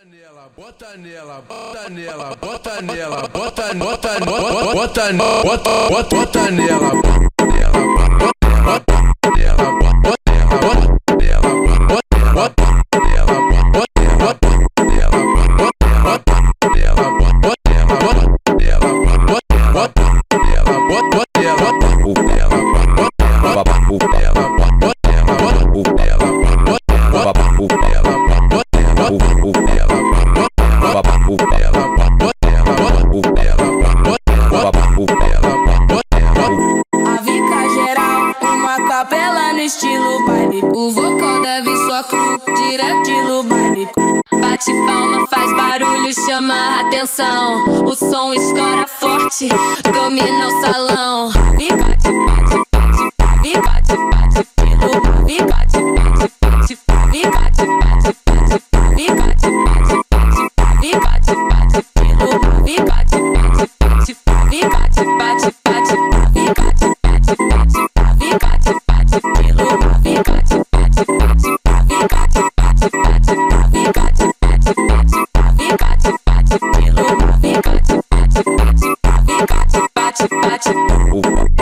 Bota nela, bota nela, bota nela, bota nela, bota nela, bota nela, bota nela, capela no estilo baile. O vocal deve só cru, direto no baile. Bate palma, faz barulho, chama a atenção. O som estoura forte, domina o salão. Bigode, bate, bate, bigode, bate, pelo. Bigode, bate, bate, bigode, bate, bate, bigode, bate, bate, bigode, bate, pelo. Bigode, bate, bate, bigode, bate, bate, bigode, bate, bate. Bate, bate, bate,